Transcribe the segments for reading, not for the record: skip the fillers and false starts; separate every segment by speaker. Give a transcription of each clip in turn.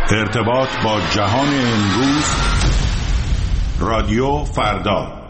Speaker 1: ارتباط با جهان امروز، رادیو فردا.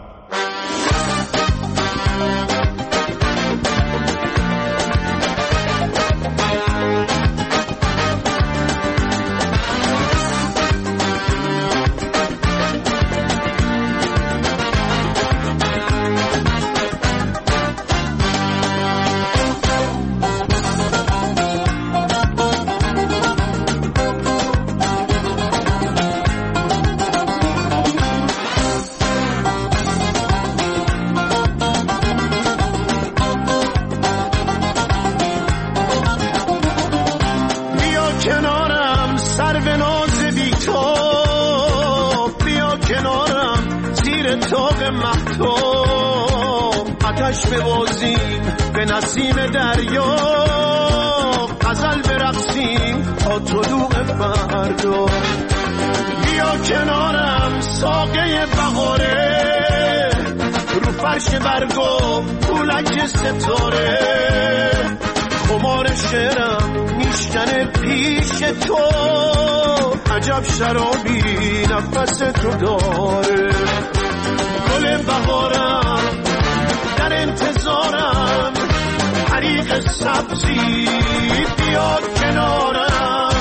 Speaker 2: ببازیم به نسیم دریا، غزل برقصیم تا طلوع فردا. بیا کنارم ساقه بهاره، رو فرش برگو پولک ستاره، خمار شعرم میشکنه پیش تو، عجب شرابی نفس تو داره. گل بهارم در انتظارم، حریق سبزی بیاد کنارم.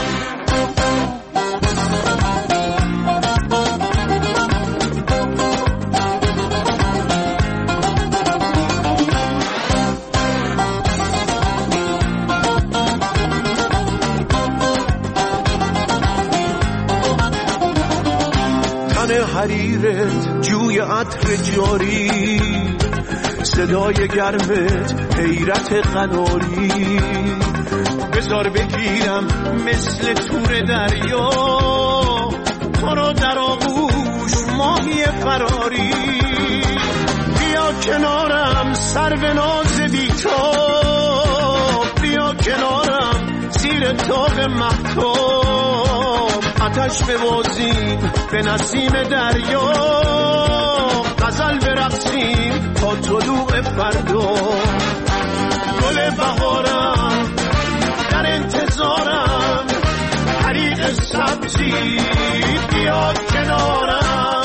Speaker 2: تن حریرت جوی عطر جاری، صدای گرمت حیرت قناری، بذار بگیرم مثل تور دریا، تو رو در آغوش ماهی فراری. بیا کنارم سرو ناز بی‌تاب، بیا کنارم زیر طاق مهتاب، آتش ببازیم به نسیم دریا، غزل برقصیم تا طلوع فردا. گل بهارم در انتظارم، حریق سبزی بیاد کنارم.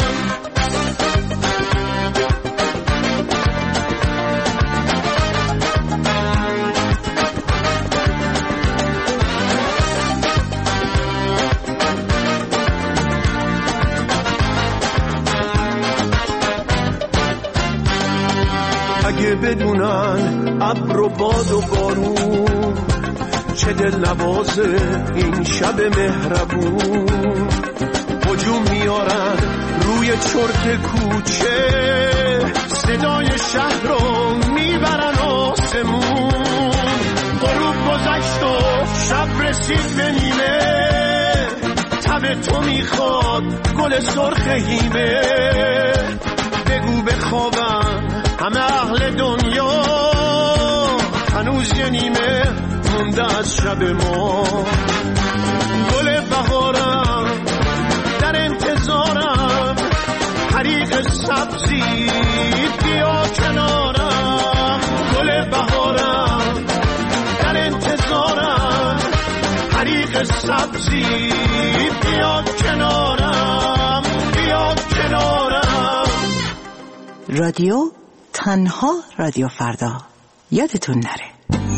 Speaker 2: اگه بدونن ابر و باد و بارون، چه دل نوازه این شب مهربون، هجوم میارن روی چرت کوچه، صدای شهر رو میبرن آسمون. غروب گذشت و شب رسید به نیمه، تب تو میخواد گل سرخ هیمه. بگو بخوابن همه اهل دنیا، هنوز یه نیمه مونده از شب ما. گل بهارم در انتظارم، حریق سبزی بیا کنارم. گل بهارم در انتظارم، حریق سبزی بیا کنارم، بیا کنارم.
Speaker 3: رادیو تنها رادیو فردا، یادتون نره.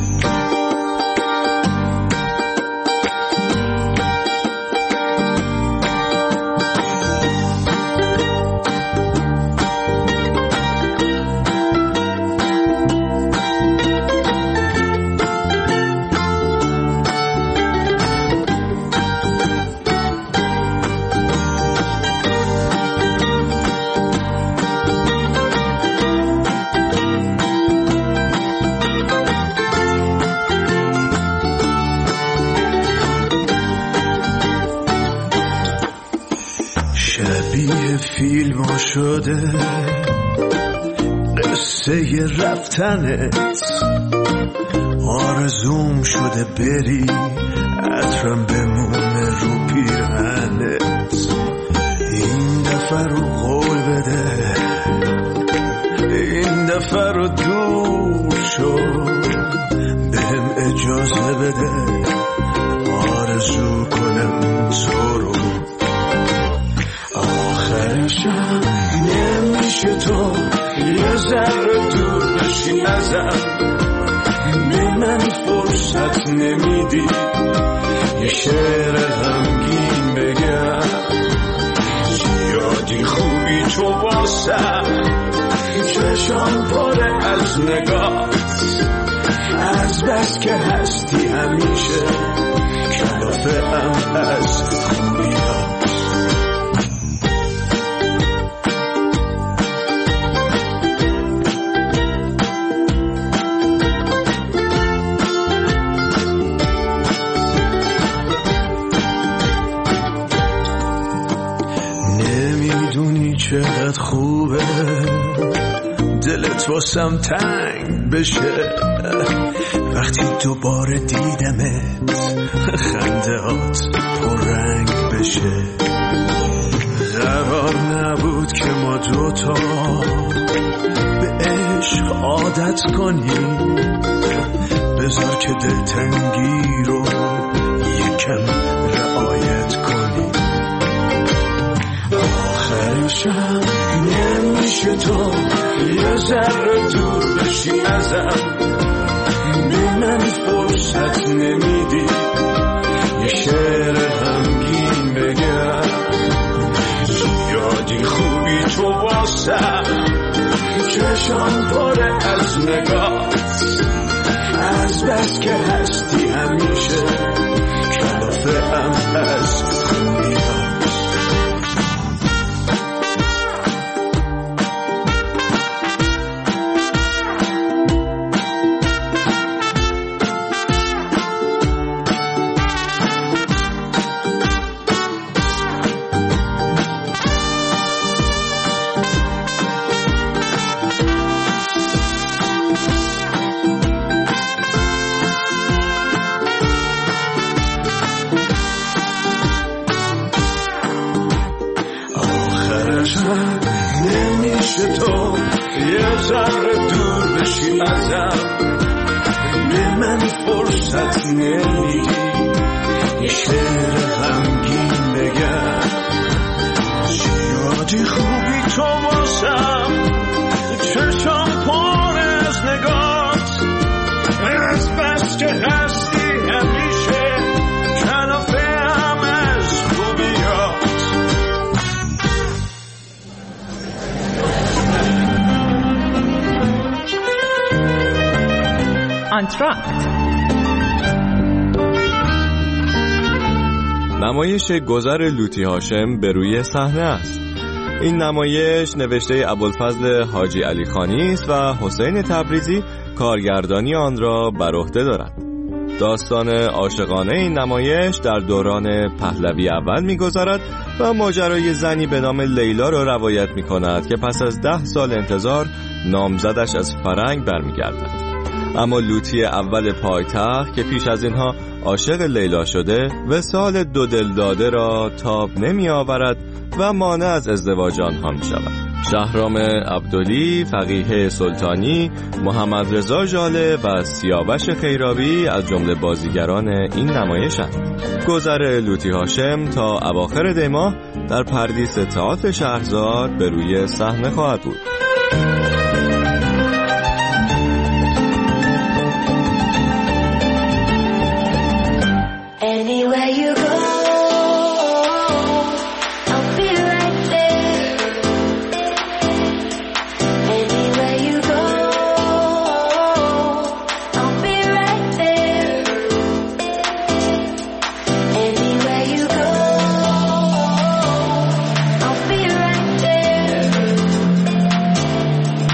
Speaker 2: فیلم شده قصه رفتنت، آرزوم شده بری عطرم بمونه رو پیرهنت. این دفعه رو قول بده، این دفعه رو دور شو، بهم اجازه بده آرزو کنم تو نمیدی یه شعر غمگین بگم زیادی خوبی تو واسم چشم پاره از نگات از بس که هستی همیشه کلافه ام از خوبیات چقدر خوبه دلت واسم تنگ بشه وقتی دوباره دیدمت خندهات پررنگ بشه قرار نبود که ما دوتا به عشق عادت کنیم بذار که دلتنگی رو یکم رعایت کنیم آخرشم نمیشه تو یه ذره دور بشی ازم به من فرصت نمیدی یه شعر غمگین بگم زیادی خوبی تو واسم چشم پاره از نگات از بس که هستی همیشه کلافه ام از خوبیات نمیشه تو یه ذره دور بشی ازم به من فرصت نمیدی یه شعر غمگین بگم زیادی خوبی تو واسم چشم پر از نگات از بس که هستی همیشه کلافه هم از خوبیات
Speaker 4: آنتراکت
Speaker 5: نمایش گذر لوطی هاشم به روی صحنه است. این نمایش نوشته ابوالفضل حاجی علی خانی است و حسین تبریزی کارگردانی آن را بر عهده دارد. داستان عاشقانه این نمایش در دوران پهلوی اول می‌گذرد و ماجرای زنی به نام لیلا را روایت می‌کند که پس از 10 سال انتظار نامزدش از فرنگ برمیگردد. اما لوطی اول پایتخت که پیش از اینها عاشق لیلا شده وصال دو دل داده را تاب نمی آورد و مانع از ازدواج آنها می شود. شهرام عبدلی، فقیه سلطانی، محمد رضا ژاله و سیاوش خیرابی از جمله بازیگران این نمایشند. گذر لوطی هاشم تا اواخر دی ماه در پردیس تئاتر شهرزاد به روی صحنه خواهد بود.
Speaker 6: Anywhere you go, I'll be right there. Anywhere you go, I'll be right there. Anywhere you go, I'll be right there.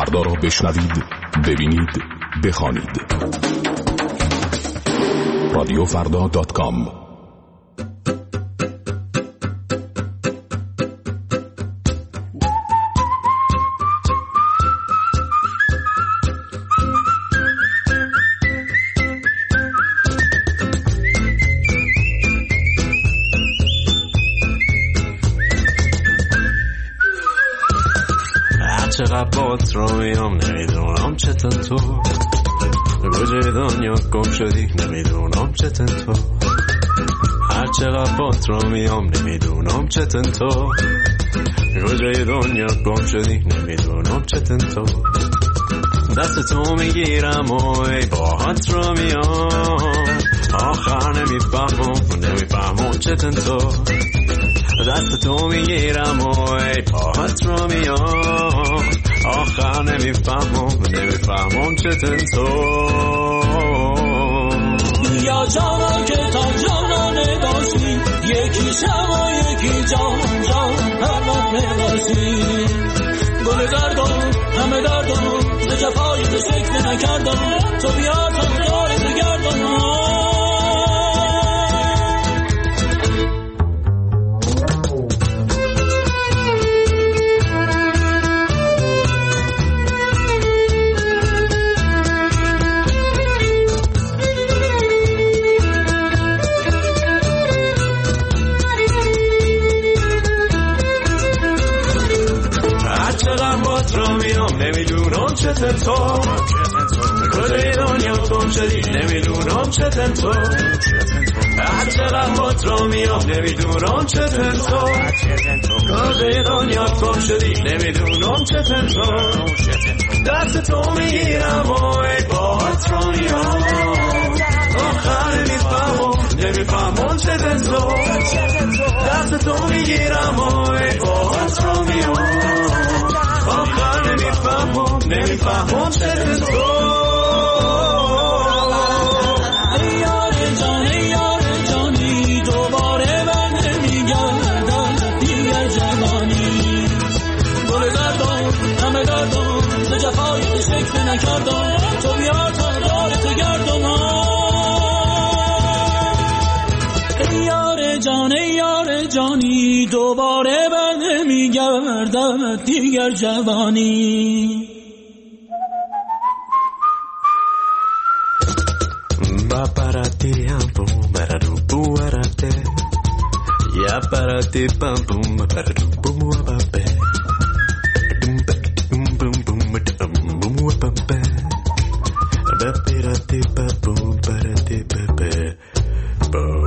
Speaker 4: فردا را بشنوید، ببینید، بخوانید. رادیوفردا.com.
Speaker 2: چقدر بات رو میام نمیدونم چطور تو کجای دنیا گم شدی نمیدونم چطور تو هر چقدر بات رو میام نمیدونم چطور تو کجای دنیا گم شدی نمیدونم چطور تو دست تو میگیرم و ای باهات رو میام آخر نمیفهمم چطور تو دست تو میگیرم و ای پاهات رو میام آخر نمیفهمم چطور تو
Speaker 7: یا جانا که تا جانا نباشی یکی شما یکی جان هر نباشی گل دردم همه دردم ز جفای تو شکل نکردم تو بیا تا دارت گردم
Speaker 2: نمیدونم چطور تو کجای دنیا گم شدی نمیدونم چطور تو هر چقدر بات رو میام نمیدونم چطور تو کجای دنیا گم شدی نمیدونم چطور تو دست تو میگیرم و ای بات رو میام آخر نمیفهمم چطور تو دست تو میگیرم و ای بات رو میام آخر نمیفهمم چطور تو
Speaker 7: ای یار جانی دوباره من نمیگردم دیگر جوانی گل دردم همه دردم به جفای تو شکل نکردم تو بیا تا دارت گردم ای یار جانی دوباره من نمیگردم دیگر جوانی
Speaker 2: Ya para ti pam pum para pum pa pe bum bum bum bum pa pe ba para ti pa pum para ti pa pe